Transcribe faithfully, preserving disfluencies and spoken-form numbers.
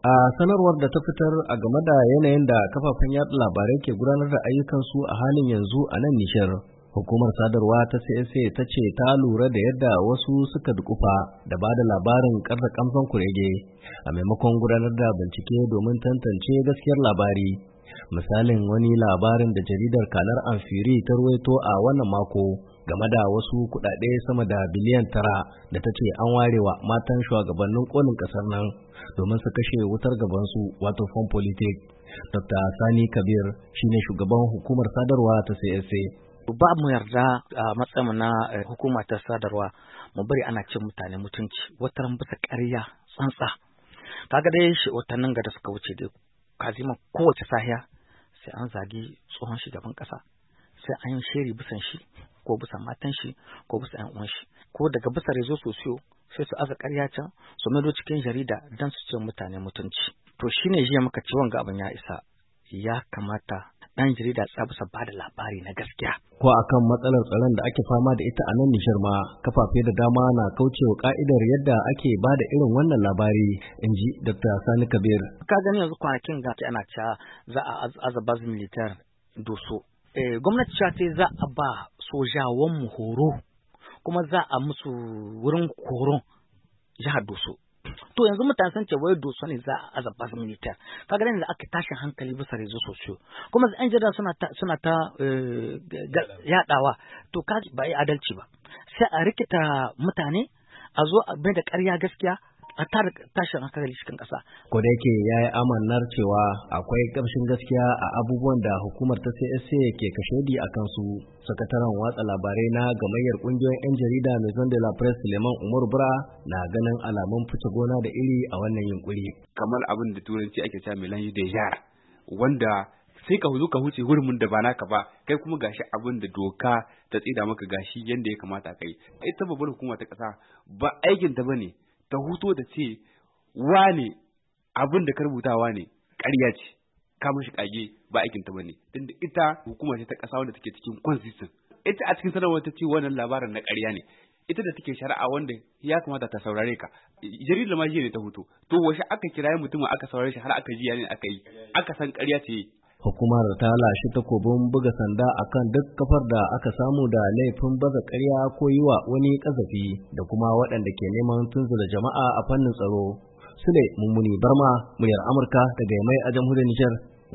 A sanarwar da ta fitar a game da yanayin da kafafen yaɗa labarai ke gudanar da ayyukansu a halin yanzu a nan Nijar, hukumar sadarwa ta C S A ta ce ta lura da yadda wasu suka dukufa da ba da labarin karda kamfan kurege a maimakon gudanar da bincike domin tantance gaskiyar labari. Misalin wani labarin da jaridar Kanar Amfiri ta ruwaito a wannan mako game da wasu kuɗaɗe sama da biliyan tara da ta ce an warewa matan shugabannin kolin ƙasar nan domin su kashe wutar gabansu wato fon politik. Dokta Sani Kabir shine shugaban hukumar sadarwa ta C S A. Ba mu yarda a matsayin na hukuma ta sadarwa mu bari ana cin mutane mutunci wataran bisa ƙarya tsantsa. Kaga dai shi watannin ga da suka wuce da kazima kowace sahiya sai an zagi tsohon shugaban ƙasa, sai an yi shiri bisan shi ko bisa matan shi ko bisa ƴan uwan shi, ko daga bisa rezo sosiyo sai su aza ƙarya can su maido cikin jarida dan su ce mutane mutunci. To shine jiya muka ce wanga abin ya isa, ya kamata ɗan jarida tsaya bisa ba da labari na gaskiya. Ko akan matsalar tsaron da ake fama da ita a nan Nijar ma kafafe da dama na kaucewa ka'idar yadda ake ba da irin wannan labari, in ji Dokta Sani Kabir. Ka gani yanzu kwanakin ga ana cewa za a aza baz militar doso. Eh, gwamnati cewa ce za a ba sojawan mu horo kuma za a musu wurin horon jihar Doso. To yanzu mutane sun ce wai Doso ne za a aza baz militar. Kaga da aka tashin hankali bisa rezo sosiyo. Kuma yan jarida suna ta suna ta yadawa. To kaji ba yi adalci ba. Sai a rikita mutane a zo a bai da ƙarya gaskiya a tara tashin hankali cikin ƙasa. Ko da yake ya yi amannar cewa akwai ƙamshin gaskiya a abubuwan da hukumar ta C S A ke kashedi a kansu, sakataren watsa labarai na gamayyar ƙungiyoyin 'yan jarida Maison de la Presse Suleiman Umar Bura na ganin alamun fice gona da iri a wannan yunkuri. Kamar abin da turanci ake cewa mélange de genre, wanda sai ka huzu ka huce hurumin da ba naka ba, kai kuma gashi abin da doka ta tsida maka gashi yanda ya kamata kai. Ita babbar hukuma ta ƙasa ba aikin ta bane ta huto da ce wane abin da ka rubuta wane ƙarya ce, ka mashi ƙage ba aikin ta bane, tunda ita hukuma ce ta ƙasa wanda take cikin constitution. Ita a cikin sanarwar ta ce wannan labarin na ƙarya ne, ita da take shari'a wanda ya kamata ta saurare ka. Jaridar ma jiya ne ta huto, to washe aka kiraye mutumin aka saurare shi har aka ji ne aka yi, aka san ƙarya ce. Hukumar ta lashe takobin buga sanda akan duk kafar da aka samu da laifin baza ƙarya ko yi wa wani ƙazafi da kuma waɗanda ke neman tunzura jama'a a fannin tsaro. Sule Mummuni Barma, muryar Amurka daga Yamai a jamhuriyar Nijar.